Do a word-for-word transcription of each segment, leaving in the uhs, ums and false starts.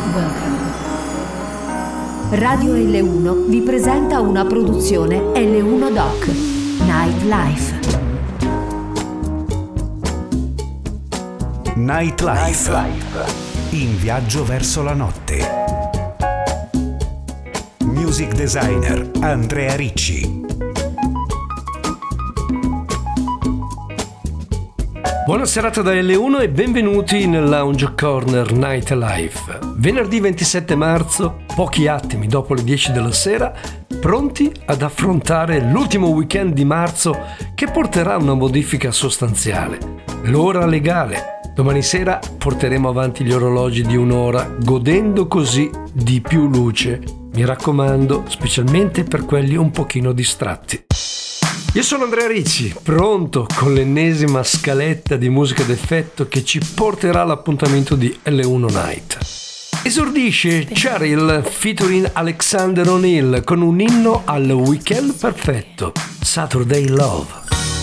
Welcome. Radio L uno vi presenta una produzione L uno Doc Nightlife. Nightlife. In viaggio verso la notte. Music designer Andrea Ricci. Buona serata da L uno e benvenuti nel Lounge Corner Nightlife. Venerdì ventisette marzo, pochi attimi dopo le dieci della sera, pronti ad affrontare l'ultimo weekend di marzo che porterà una modifica sostanziale. L'ora legale. Domani sera porteremo avanti gli orologi di un'ora, godendo così di più luce. Mi raccomando, specialmente per quelli un pochino distratti. Io sono Andrea Ricci, pronto con l'ennesima scaletta di musica d'effetto che ci porterà all'appuntamento di L uno Night. Esordisce Cheryl featuring Alexander O'Neal con un inno al weekend perfetto, Saturday Love.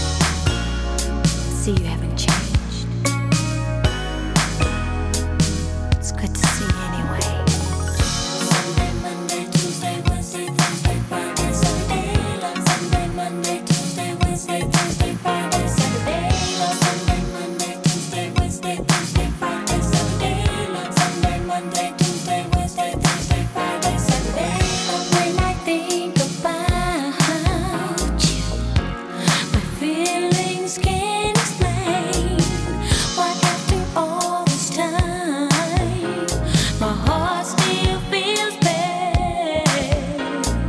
See, you haven't changed. It's good to see you anyway. Sunday, Monday, Tuesday, Wednesday, Thursday, Friday, Saturday, love. Sunday, Monday, Tuesday, Wednesday, Thursday, Friday, Saturday, love. Sunday, Monday, Tuesday, Wednesday, Thursday, Friday, Saturday, love. Sunday, Monday, Tuesday, Wednesday, Thursday, Friday, Saturday, love. When I think about you, my feelings can't explain why after all this time my heart still feels pain.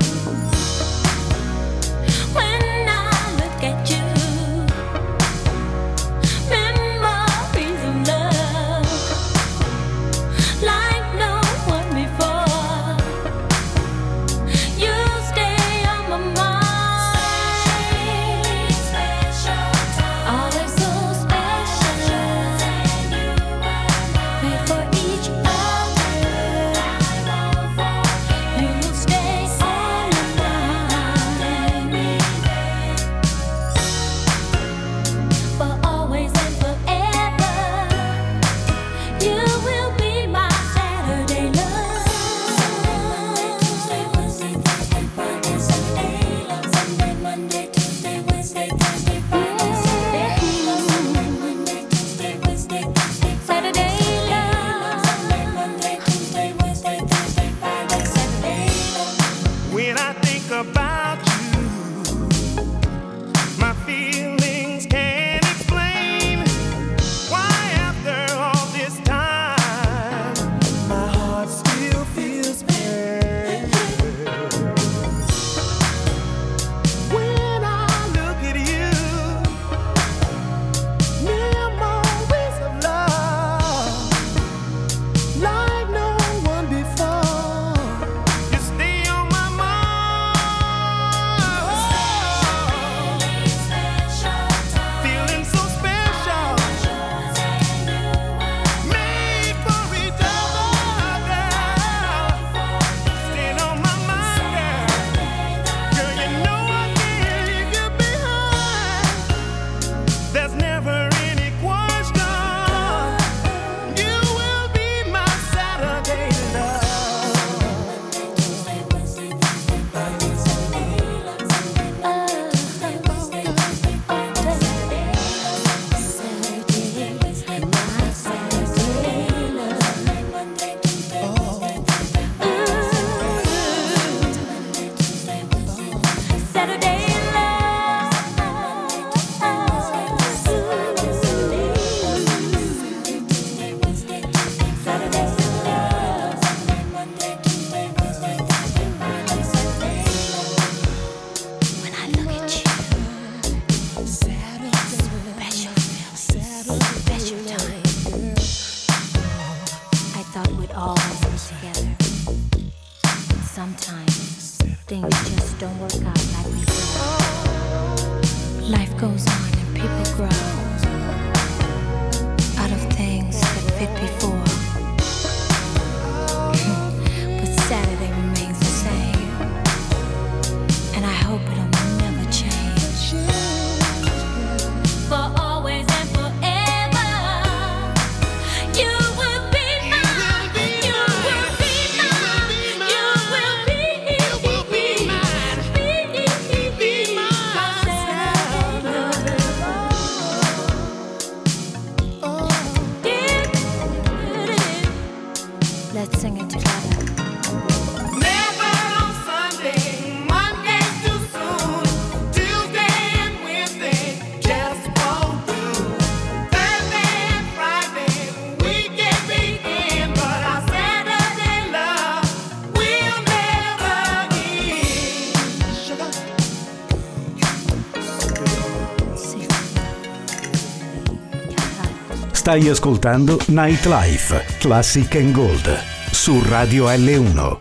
When I look at you, memories of love like no one before. You stay on my mind. Always so special. Made for each other. You will stay on my mind. For always and forever. You will be my Saturday love. Sunday, Monday, Tuesday, Wednesday, Thursday, Friday, Saturday, love. Sunday, Monday, Tuesday, Wednesday, Thursday, Friday, Saturday, love. Sunday, Monday, Tuesday, Wednesday, Thursday, Saturday, love. Sunday, Monday, Tuesday, Wednesday, Thursday, Friday, Saturday, love. When I think about you, my feelings can't explain why after all this time my heart still feels pain. When I look at you, memories of love like no one before. You stay on my mind. Feeling so special. Made for each other, girl. Staying on my mind, girl. Girl, you know I can't leave you behind. There's never any question. You will be my Saturday love. When I look at you, special feels special time. I thought we'd always be together. But sometimes things just don't work out like we thought. Life goes on and people grow out of things that fit before. But Saturday remains the same, and I hope it'll never change. For always and forever, you will be mine. You will Let's sing it together. Never on Sunday, Monday's too soon. Tuesday and Wednesday just won't do. Thursday and Friday, weekend begin, but our Saturday love will never end. Sugar. Sì. Stai ascoltando Nightlife, Classic and Gold, su Radio L uno.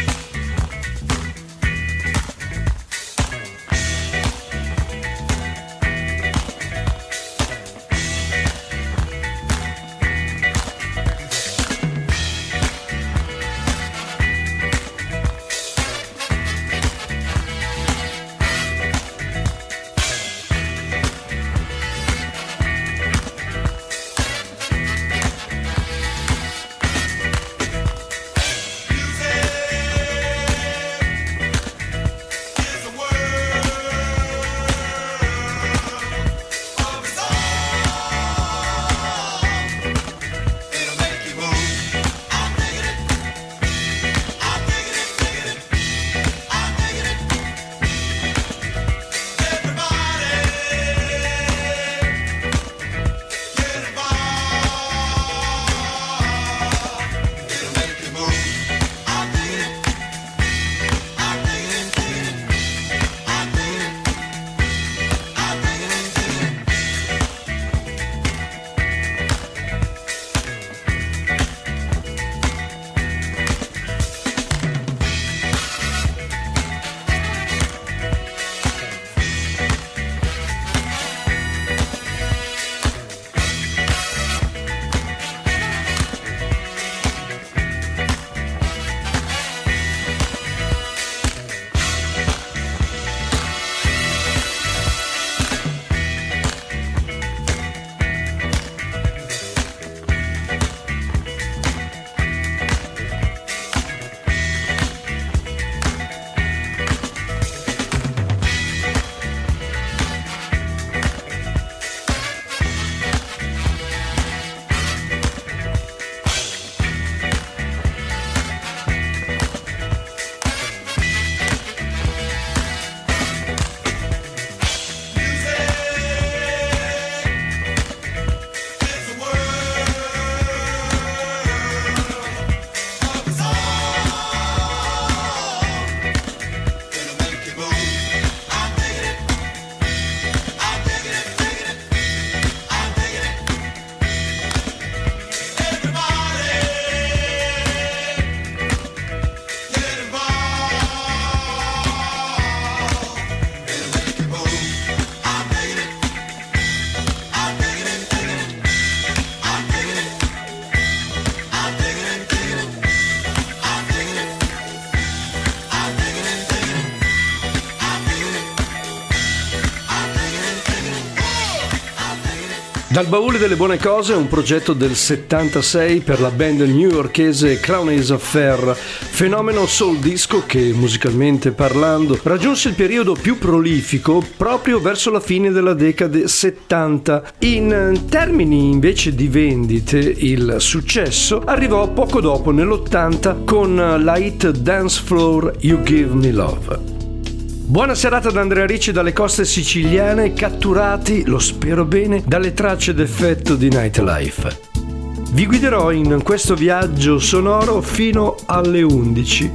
Dal baule delle buone cose, un progetto del settantasei per la band newyorkese Crown Ace Affair, fenomeno soul disco che, musicalmente parlando, raggiunse il periodo più prolifico proprio verso la fine della decade settanta. In termini invece di vendite, il successo arrivò poco dopo, nell'ottanta, con la hit Dance Floor You Give Me Love. Buona serata da Andrea Ricci dalle coste siciliane, catturati, lo spero bene, dalle tracce d'effetto di Nightlife. Vi guiderò in questo viaggio sonoro fino alle undici.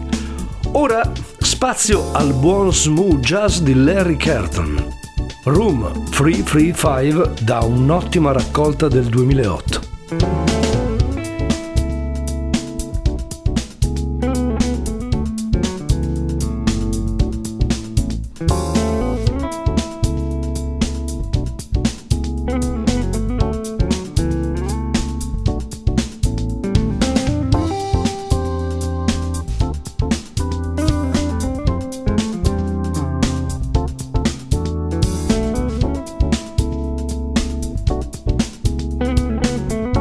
Ora spazio al buon smooth jazz di Larry Carlton. Room trecentocinque da un'ottima raccolta del duemilaotto. Thank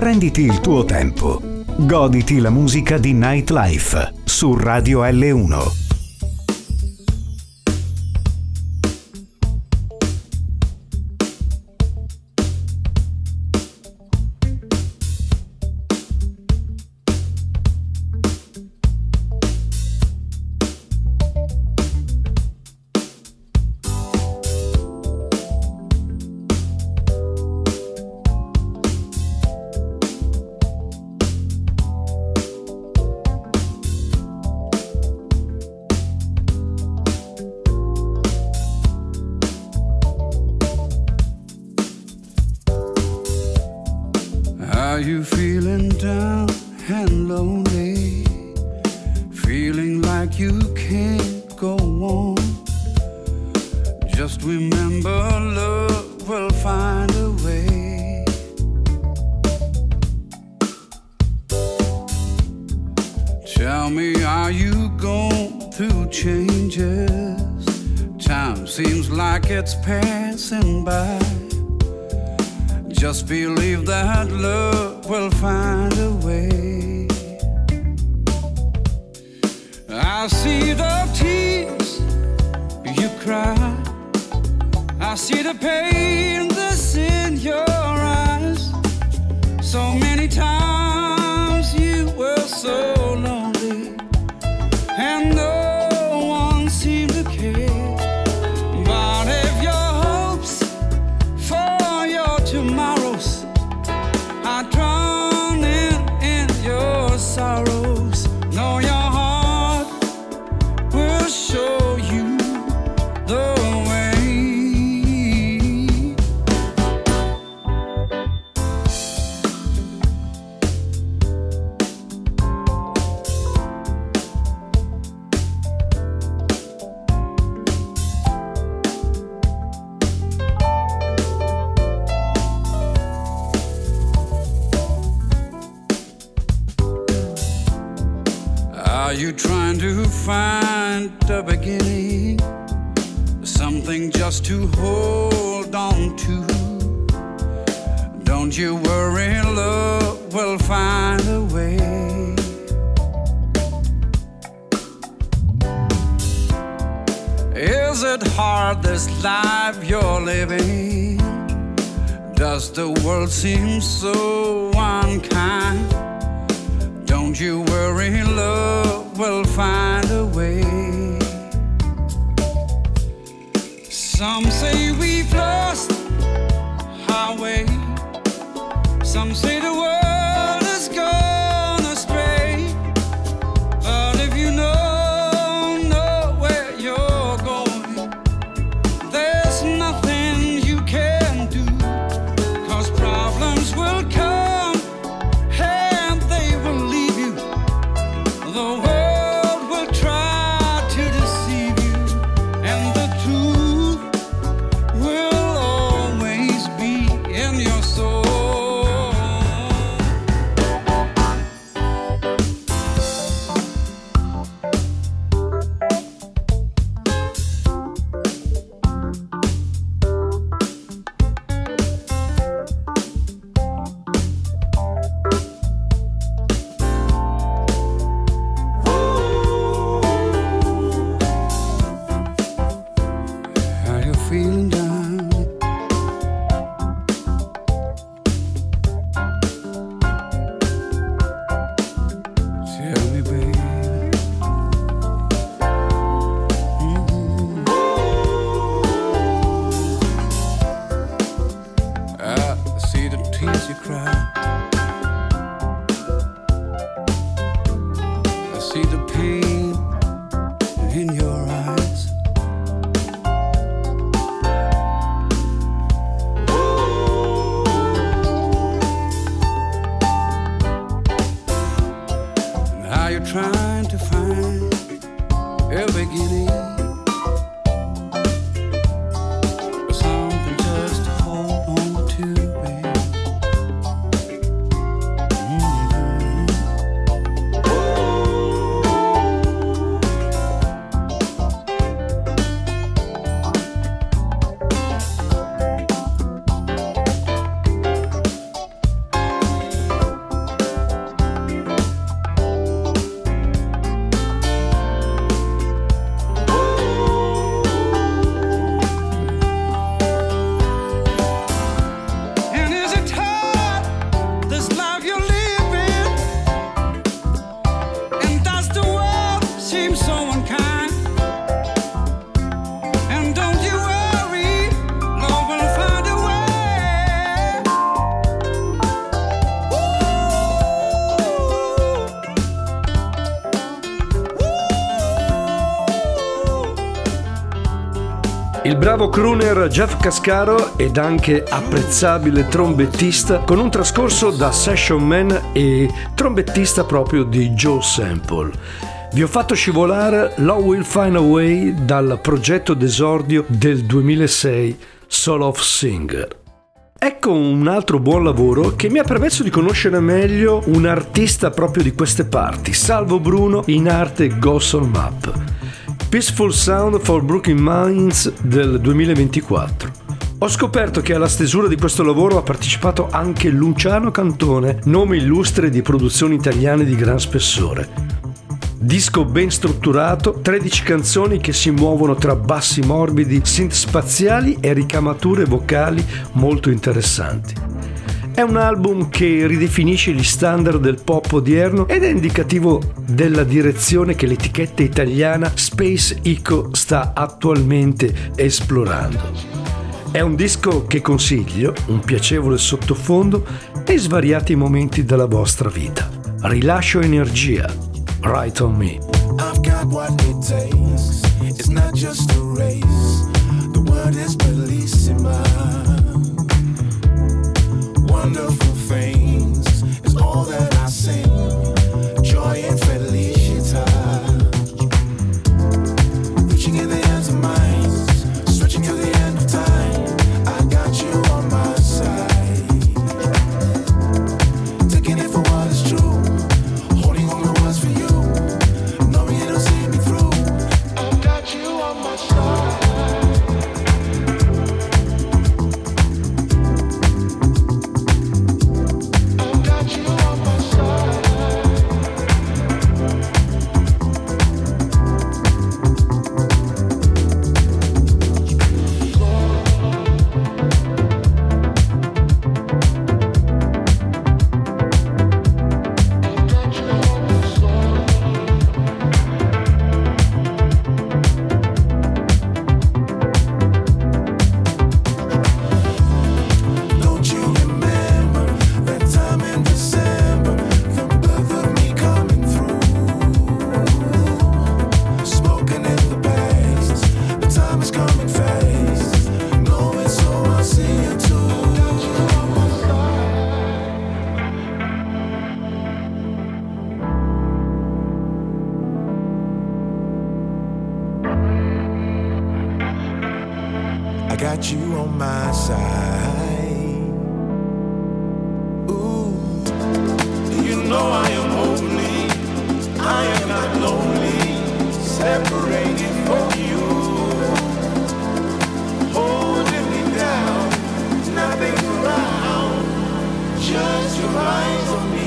Prenditi il tuo tempo. Goditi la musica di Nightlife su Radio L uno. Are you feeling down and lonely? Feeling like you can't go on? Just remember, love will find a way. Tell me, are you going through changes? Time seems like it's passing by. Just believe that love will find a way. I see the tears you cry. I see the pain that's in your eyes. So many times you were so lonely, and no one seemed to care. But if your hopes for your tomorrows are drowned in, in your sorrows, know your heart will show you the way. Are you trying to find the beginning? Something just to hold on to? Don't you worry, love will find a way. Is it hard, this life you're living? Does the world seem so unkind? Don't you worry, love will find a way. Some say we've lost our way. Some say the world has gone astray. But if you know, know where you're going, there's nothing you can do. 'Cause problems will come and they will leave you. The world will try to deceive you, and the truth will always be in your soul. Are you feeling down? Tell me, baby. Mhm. I see the tears you cry. I see the pain in your eyes. Are you trying to find a beginning? Or something just to hold on to, babe? Mhm. Il bravo crooner Jeff Cascaro ed anche apprezzabile trombettista con un trascorso da session man e trombettista proprio di Joe Sample. Vi ho fatto scivolare Love Will Find a Way dal progetto d'esordio del duemilasei Soul of Singer. Ecco un altro buon lavoro che mi ha permesso di conoscere meglio un artista proprio di queste parti, Salvo Bruno, in arte Ghost on Map. Peaceful Sound for Broken Minds del duemilaventiquattro. Ho scoperto che alla stesura di questo lavoro ha partecipato anche Luciano Cantone, nome illustre di produzioni italiane di gran spessore. Disco ben strutturato, tredici canzoni che si muovono tra bassi morbidi, synth spaziali e ricamature vocali molto interessanti. È un album che ridefinisce gli standard del pop odierno ed è indicativo della direzione che l'etichetta italiana Space Eco sta attualmente esplorando. È un disco che consiglio, un piacevole sottofondo e svariati momenti della vostra vita. Rilascio energia. Right on me. I've got what it takes. It's not just a race. The word is bellissima. Wonderful things is all that I sing. Joy and felicity. Reaching in the ends of minds, stretching to the end of time. I got you on my side. Taking it for what is true. Holding on to what's for you. Knowing it'll see me through. I got you on my side. Got you on my side. Ooh, you know I am holy. I am not lonely. Separated from you, holding me down. Nothing's around. Just your eyes on me.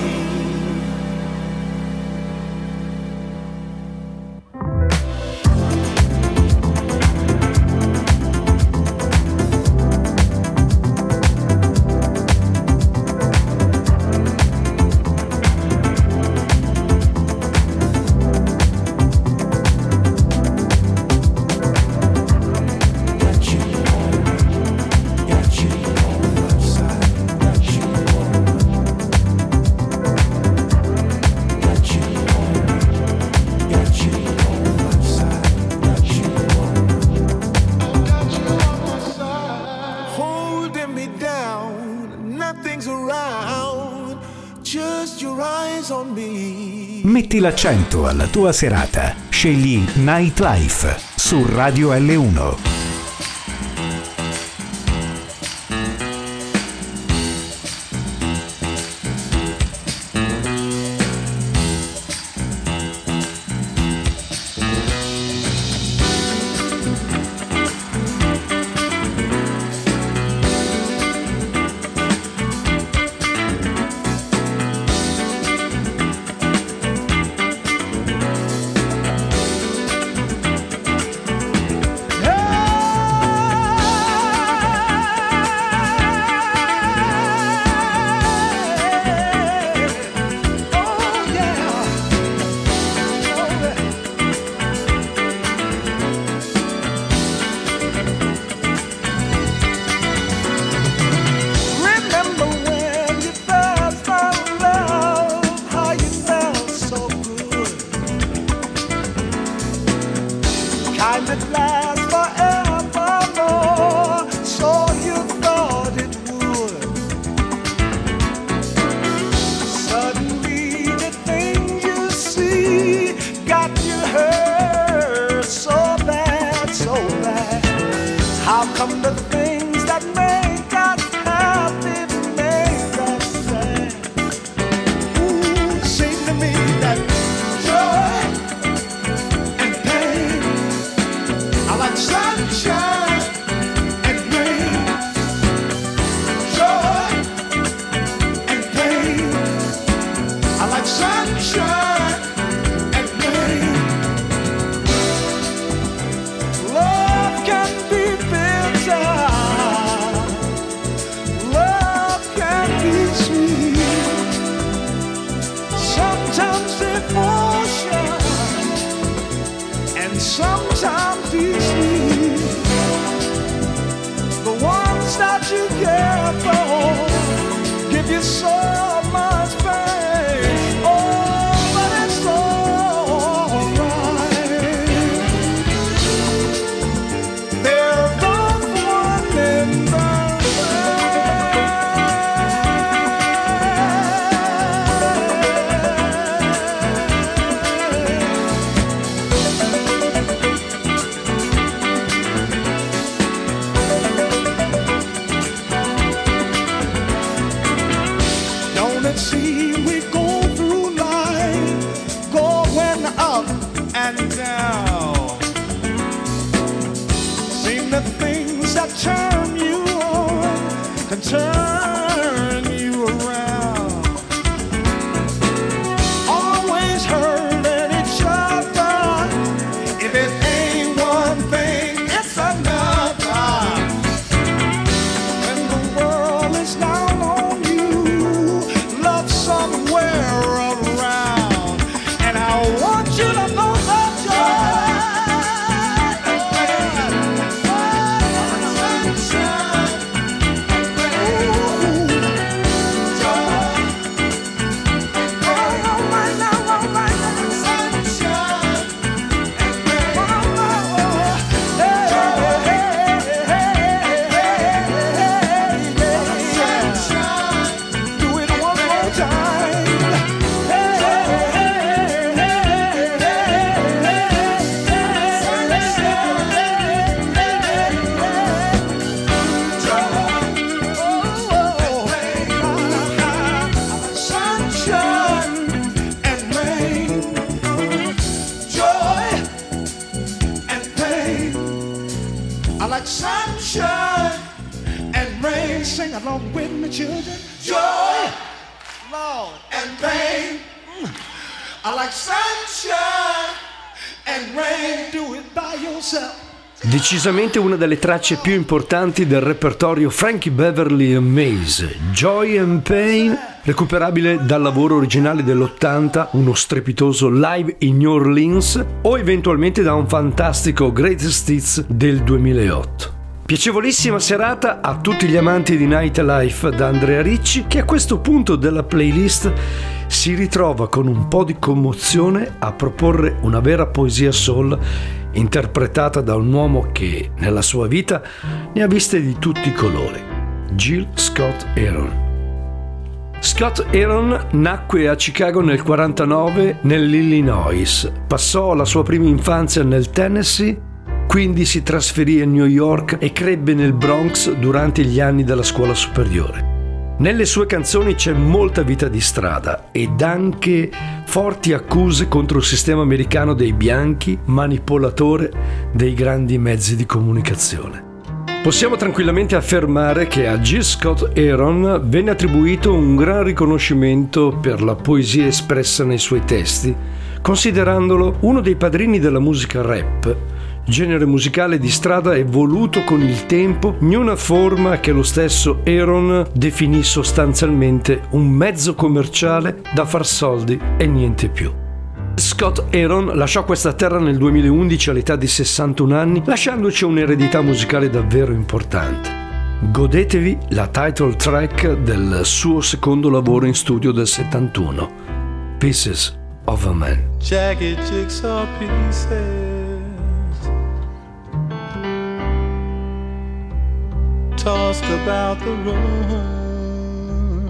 Metti l'accento alla tua serata. Scegli Nightlife su Radio L uno. Hey! Some of the things that make us happy make us sad. Ooh, seem to me that joy and pain are like sunshine and rain. Joy and pain are like sunshine and rain. Love can be bitter, love can be sweet. Sometimes emotion and sometimes deceit. The ones that you care for give you so much pain. Oh, but it's alright. They're both one in the Don't it seem we go through life going up and down? Seem the things that turn you on can turn you around. Always hurting each other. If it ain't one thing, it's another. When the world is down on you, love somewhere around. And I want you to know that joy and pain, sunshine and rain. Joy and pain, all right now, all right now, sunshine and rain. Hey, hey, hey, hey, hey, sunshine. Do it one more time. Hey, hey, hey, hey, hey, sunshine. Sunshine and rain. Joy and pain. I like sunshine and rain. Sing along with me, children. Joy, Lord, and pain. Mm. I like sunshine and rain. Do it by yourself. Decisamente una delle tracce più importanti del repertorio Frankie Beverly and Maze, Joy and Pain, recuperabile dal lavoro originale dell'ottanta, uno strepitoso Live in New Orleans, o eventualmente da un fantastico Greatest Hits del duemilaotto. Piacevolissima serata a tutti gli amanti di Nightlife da Andrea Ricci, che a questo punto della playlist si ritrova con un po' di commozione a proporre una vera poesia soul interpretata da un uomo che nella sua vita ne ha viste di tutti i colori, Gil Scott Heron. Scott Heron nacque a Chicago nel quarantanove nell'Illinois, passò la sua prima infanzia nel Tennessee, quindi si trasferì a New York e crebbe nel Bronx durante gli anni della scuola superiore. Nelle sue canzoni c'è molta vita di strada ed anche forti accuse contro il sistema americano dei bianchi, manipolatore dei grandi mezzi di comunicazione. Possiamo tranquillamente affermare che a Gil Scott Heron venne attribuito un gran riconoscimento per la poesia espressa nei suoi testi, considerandolo uno dei padrini della musica rap, genere musicale di strada evoluto con il tempo in una forma che lo stesso Heron definì sostanzialmente un mezzo commerciale da far soldi e niente più. Scott Heron lasciò questa terra nel duemilaundici all'età di sessantuno anni, lasciandoci un'eredità musicale davvero importante. Godetevi la title track del suo secondo lavoro in studio del settantuno, Pieces of a Man. Jagged jigsaw pieces tossed about the room.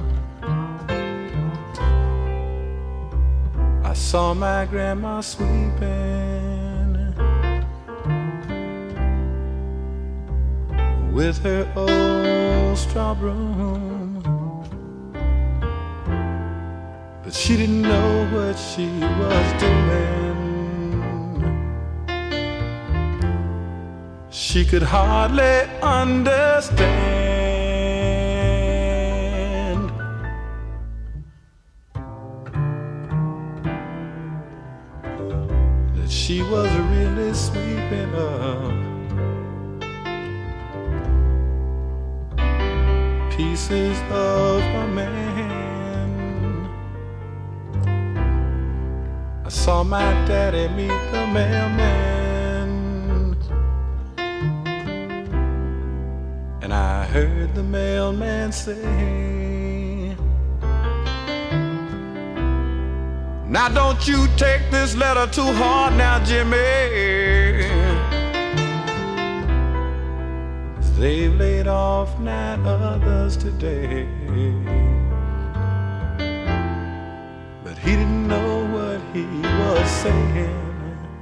I saw my grandma sweeping, with her old straw broom. But she didn't know what she was doing. She could hardly understand that she was really sweeping up pieces of a man. I saw my daddy meet the mailman, and I heard the mailman say, now don't you take this letter too hard now, Jimmy. They've laid off nine others today. But he didn't know what he was saying.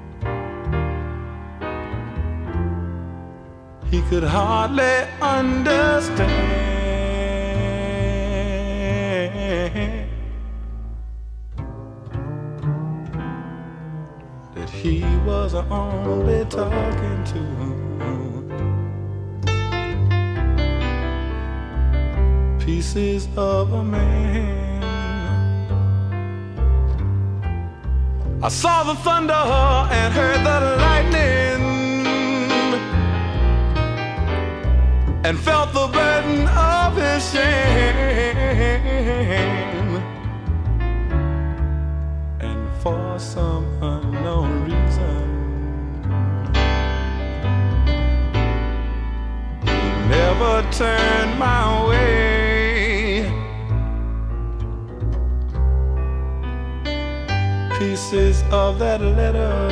He could hardly understand that he was only talking to pieces of a man. I saw the thunder and heard the lightning, and felt the burden of his shame. And for some unknown reason, he never turned my way. Pieces of that letter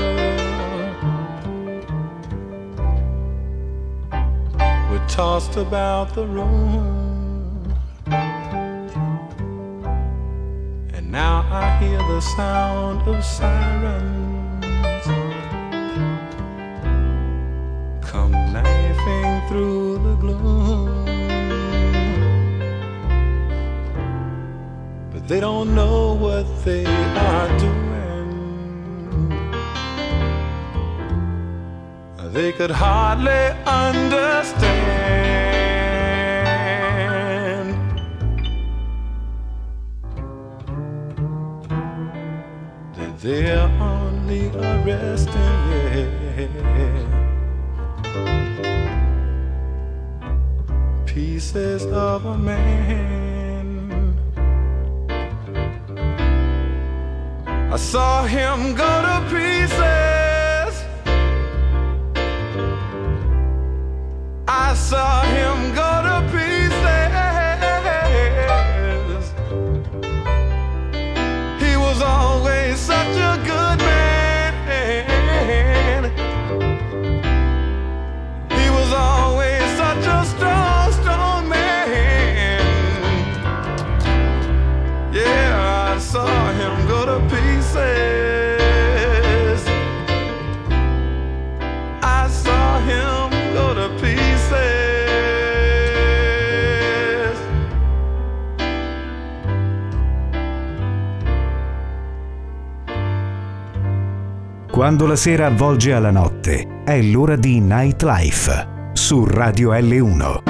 were tossed about the room, and now I hear the sound of sirens come knifing through the gloom. But they don't know what they are doing. They could hardly understand that they're only arresting, yeah, pieces of a man. I saw him go to pieces. I saw him go to pieces. He was always such a good man. He was always such a strong, strong man. Yeah, I saw him go to pieces. I saw him go to pieces. Quando la sera avvolge alla notte, è l'ora di Nightlife su Radio L uno.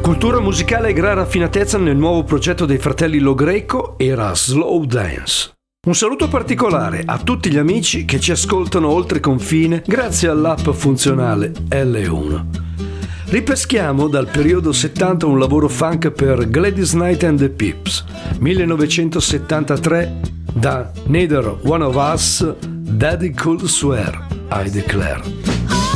Cultura musicale e gran raffinatezza nel nuovo progetto dei fratelli Lo Greco era Slow Dance. Un saluto particolare a tutti gli amici che ci ascoltano oltre confine grazie all'app funzionale L uno. Ripeschiamo dal periodo settanta un lavoro funk per Gladys Knight and the Pips, millenovecentosettantatré, da Neither One of Us, Daddy Could Swear, I Declare.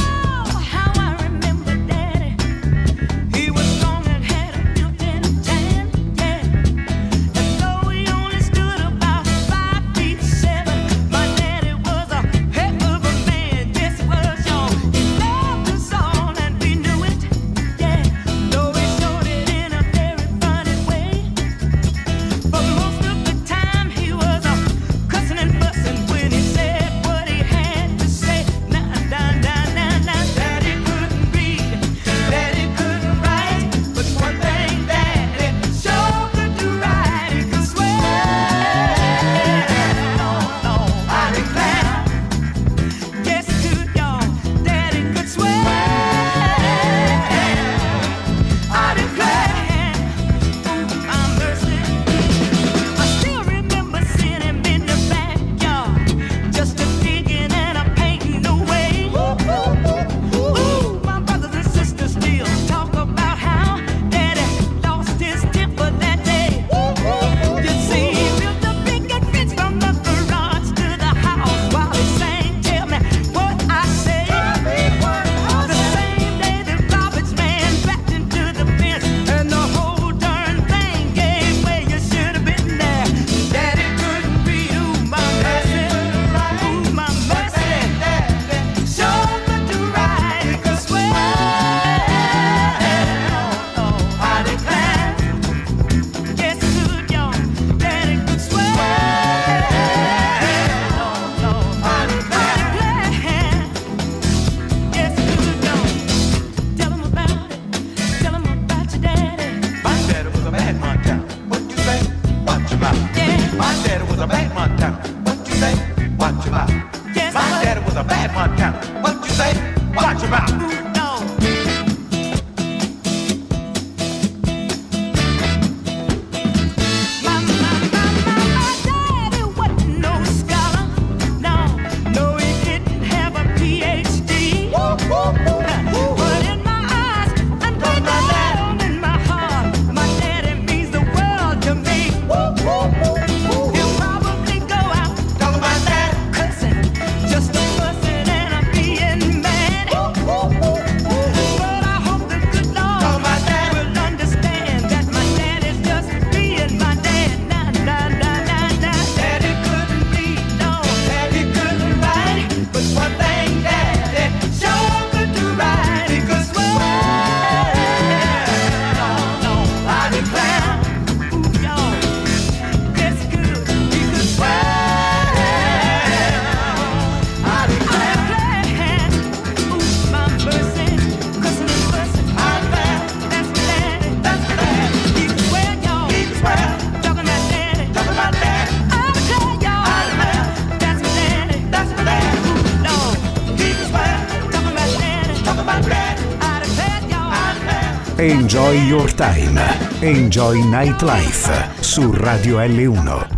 Enjoy Your Time, Enjoy Nightlife su Radio L uno.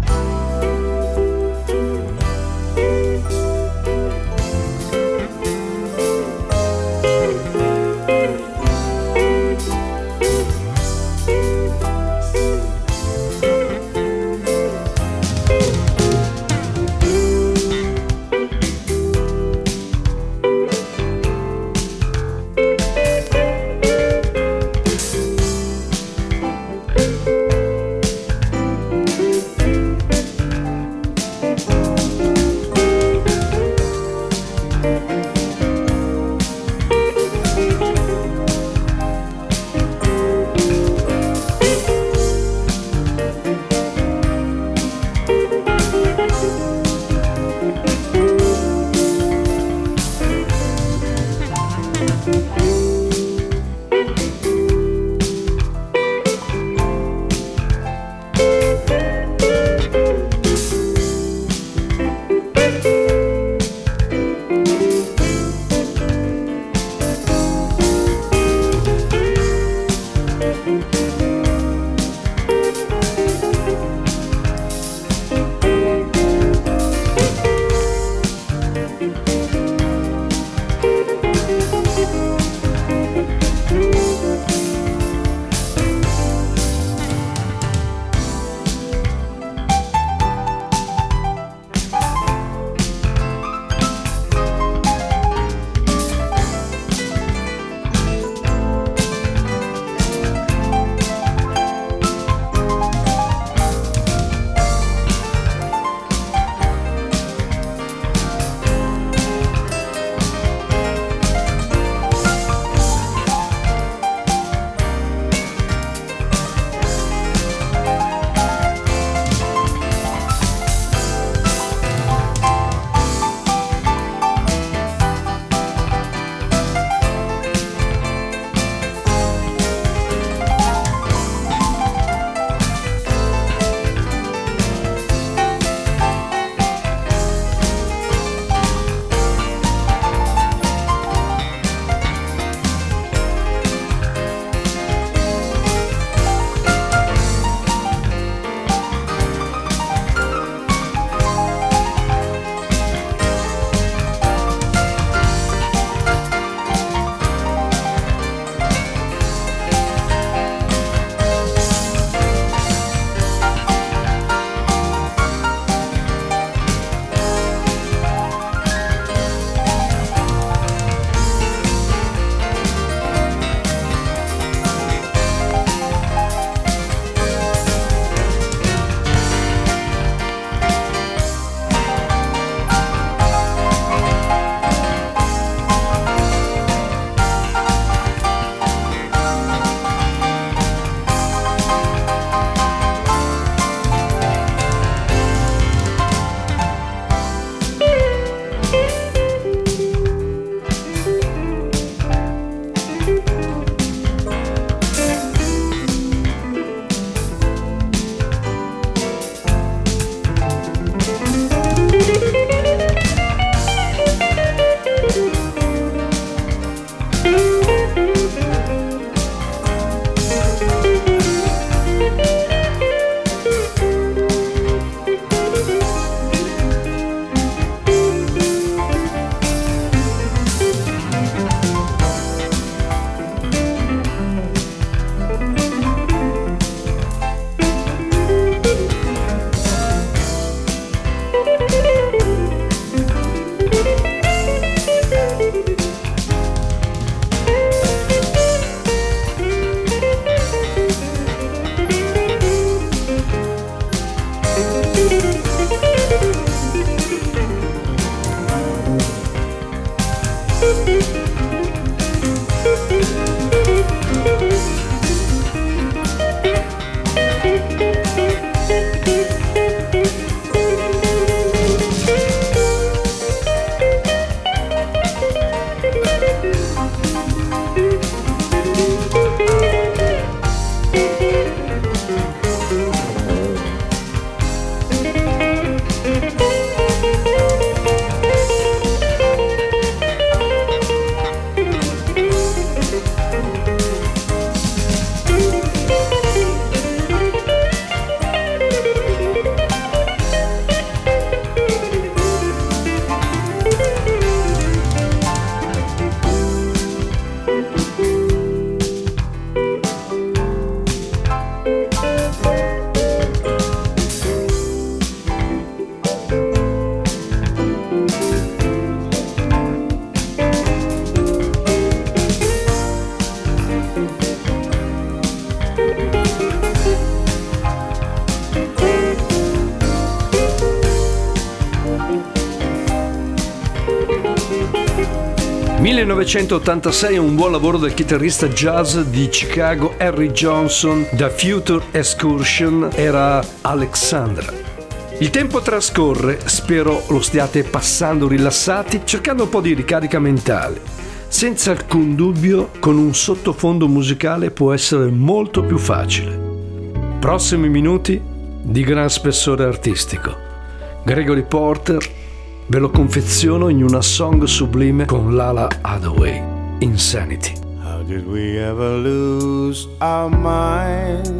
millenovecentottantasei è un buon lavoro del chitarrista jazz di Chicago Harry Johnson. Da Future Excursion era Alexandra. Il tempo trascorre, spero lo stiate passando rilassati, cercando un po' di ricarica mentale. Senza alcun dubbio, con un sottofondo musicale può essere molto più facile. Prossimi minuti di gran spessore artistico. Gregory Porter ve lo confeziono in una song sublime con Lala Hathaway, Insanity. How did we ever lose our minds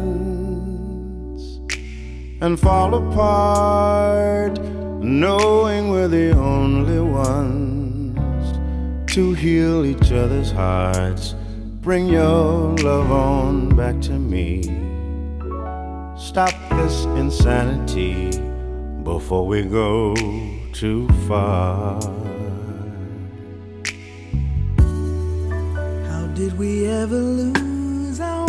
and fall apart, knowing we're the only ones to heal each other's hearts? Bring your love on back to me. Stop this insanity before we go too far. How did we ever lose our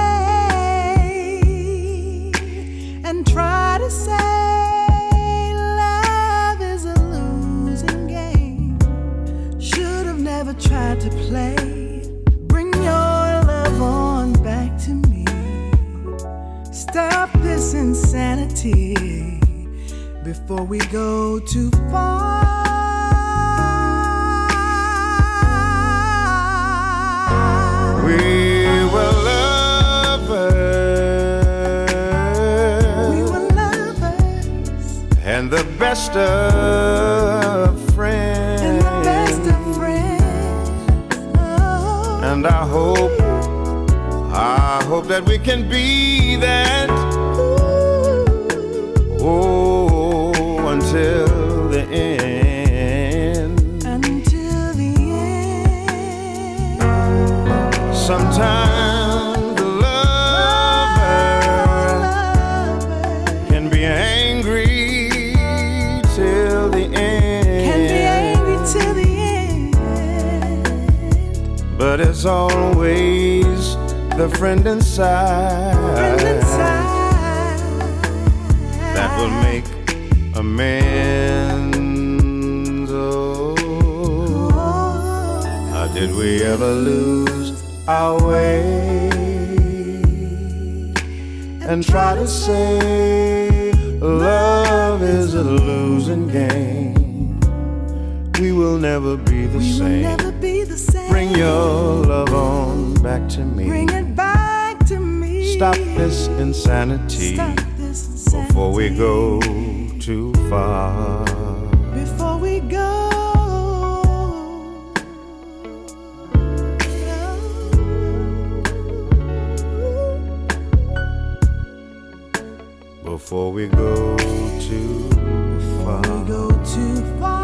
way and try to say love is a losing game? Should have never tried to play. Bring your love on back to me. Stop this insanity before we go too far. We were lovers. We were lovers. And the best of friends. And the best of friends. Oh. And I hope, I hope that we can be that. Oh, until the end. Until the end. Sometimes the lover can be angry till the end. Can be angry till the end. But it's always the friend inside, Friend inside that will make amends. Oh, how did we ever lose our way and try to say love is a losing game? We will never be the we same. will never be the same. Bring your love on back to me. Bring it back to me. Stop this insanity. Stop this insanity before we go too far. Before we go. Before we go too far. Before we go too far.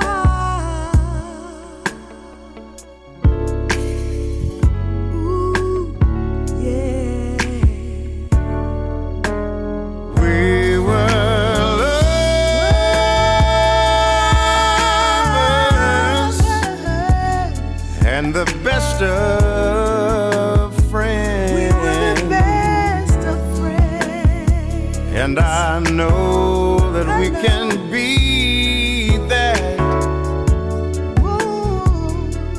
Ooh, yeah. We were lovers and the best of friends. We were the best of friends. And I know that I we know. can be that. Ooh,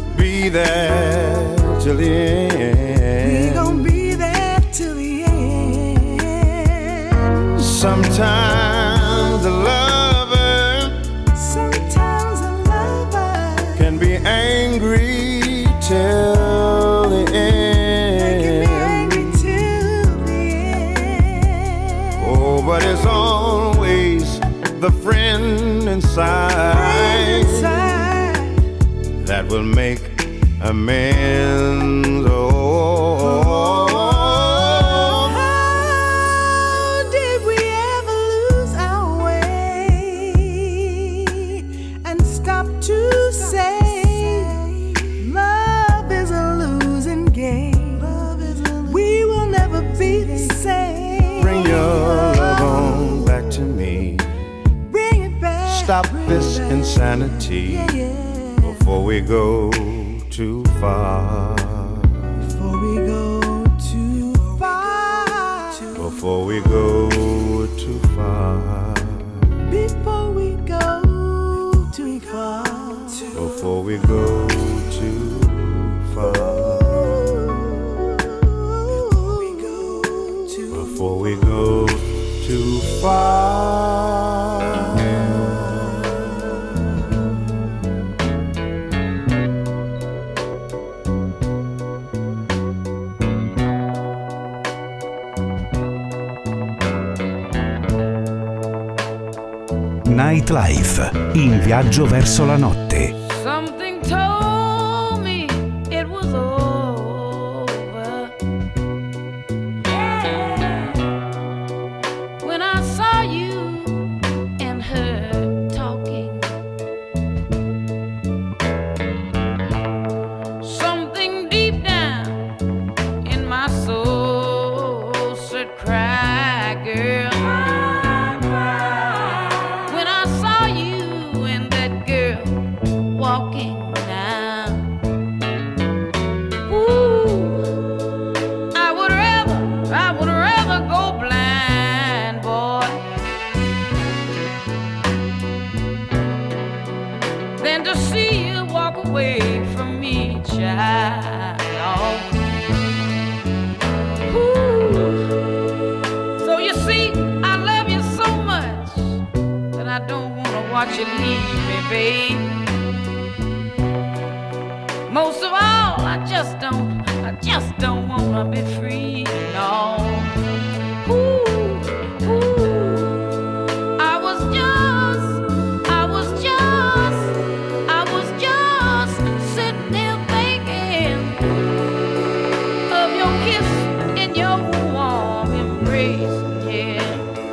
be there till the end. We gon' be there till the end. Sometimes a lover, sometimes a lover can be angry till the end. Can be angry till the end. Oh, but it's always the friend inside, friend inside that will make amends. Oh, how did we ever lose our way and stop to say love is a losing game? We will never be the same. bring your love on back to me. Bring it back. Stop this insanity Yeah, yeah. before we go too far. Before we go too far. Before we go too far. Before we go too far. Before we go too far. Before we go too far. Nightlife, in viaggio verso la notte. Something told me it was over. When I saw you and her talking, something deep down in my soul said, cry, girl. When I saw you and that girl walking now, ooh, I would rather, I would rather go blind, boy, than to see you walk away from me, child. Ooh. So you see, I love you so much that I don't want to watch you leave me, babe. Most of all, I just don't, I just don't want to be free, no. Ooh, ooh. I was just, I was just, I was just sitting there thinking of your kiss and your warm embrace, yeah.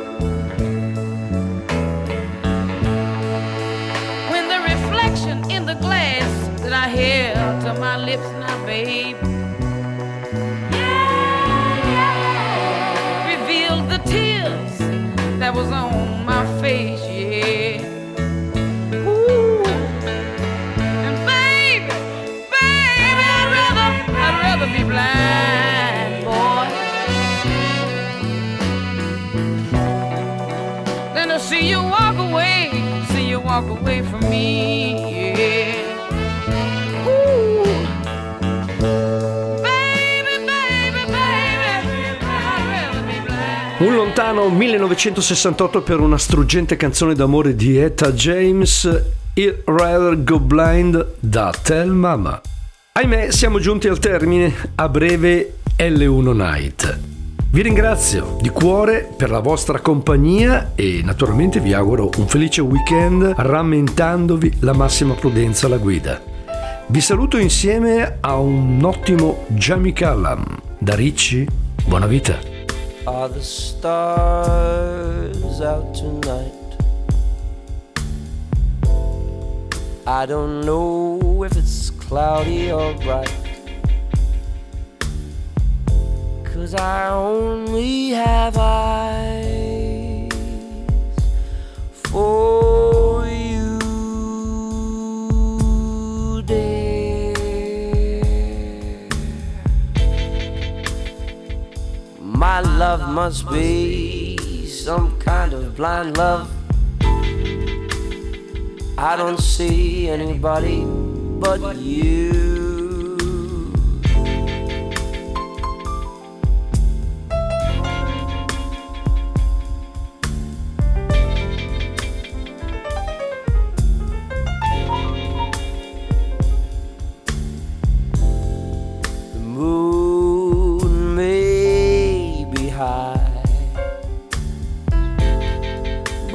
When the reflection in the glass that I held to my lips now, babe, revealed the tears that was on my face, yeah. Ooh. And baby, baby, I'd rather, I'd rather be blind, boy, than to see you walk away, see you walk away from me, yeah. Ooh. Baby, baby, baby, I'd rather be blind. Un lontano millenovecentosessantotto per una struggente canzone d'amore di Etta James, I'd Rather Go Blind da Tell Mama. Ahimè, siamo giunti al termine, a breve L uno Night. Vi ringrazio di cuore per la vostra compagnia e naturalmente vi auguro un felice weekend rammentandovi la massima prudenza alla guida. Vi saluto insieme a un ottimo Jamie Cullum. Da Ricci, buona vita. Are the stars out tonight? I don't know if it's cloudy or bright, 'cause I only have eyes for you, dear. My love must be some kind of blind love. I don't see anybody but you.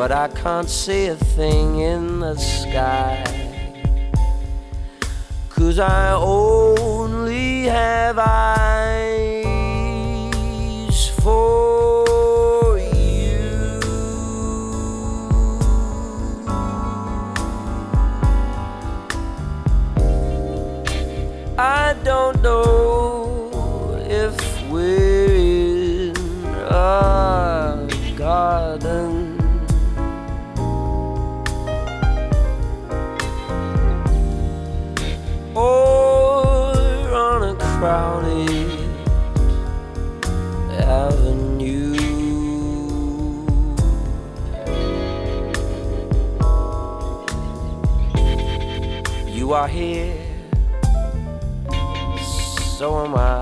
but I can't see a thing in the sky. 'Cause I only have eyes for you. I don't know if we're in a garden or on a crowded avenue. You are here, so am I.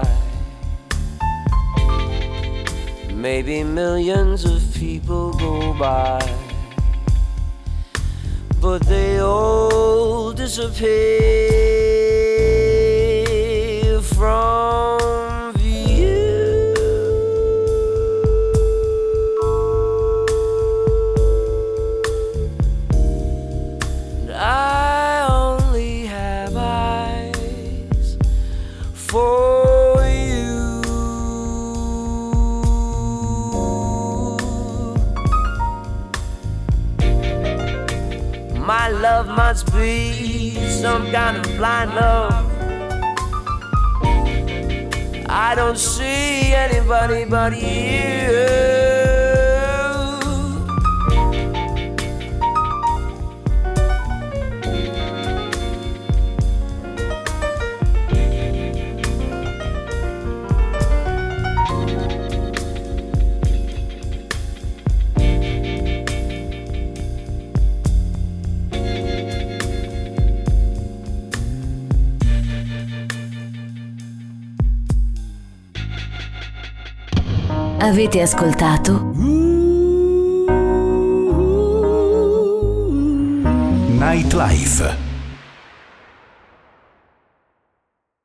Maybe millions of people go by, but they all disappear from view. And I only have eyes for you. My love must be some kind of blind love. I don't see anybody but you. Avete ascoltato Nightlife.